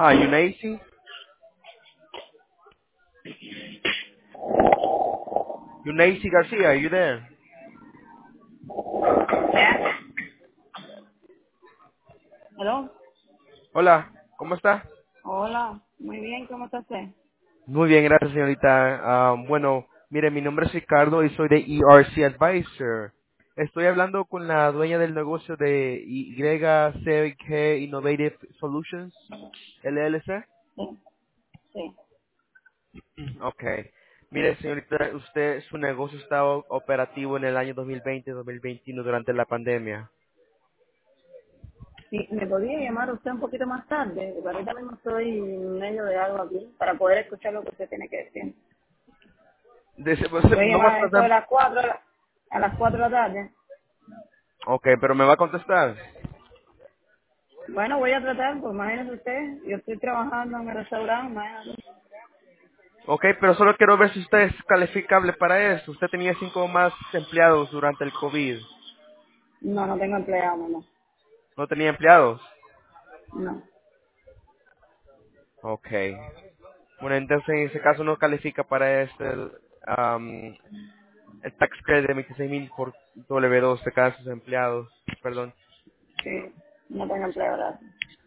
Hi, Yunaisi. Yunaisi Garcia, are you there? ¿Aló? Hola, ¿cómo está? Hola, muy bien, ¿cómo está usted? Muy bien, gracias, señorita. Bueno, mire, mi nombre es Ricardo y soy de ERC Advisor. Estoy hablando con la dueña del negocio de YCK Innovative Solutions, LLC. Sí, sí, Okay. Mire, señorita, su negocio estaba operativo en el año 2020-2021 durante la pandemia. sí. ¿Me podría llamar usted un poquito más tarde? Porque ahorita mismo estoy en medio de algo aquí para poder escuchar lo que usted tiene que decir. Pues, ¿Me puede vamos a llamar a eso de tratar. las 4 a las 4 de la tarde? Okay, pero me va a contestar. Bueno, voy a tratar, pues imagínese usted, yo estoy trabajando en el restaurante, imagínate. Ok, pero solo quiero ver si usted es calificable para eso. Usted tenía 5 más empleados durante el COVID. No, no tengo empleado, no. ¿No tenía empleados? No, Ok. Bueno, entonces en ese caso no califica para el tax credit de 26,000 por W2 de cada sus empleados. Perdón. sí, no tengo empleado, gracias.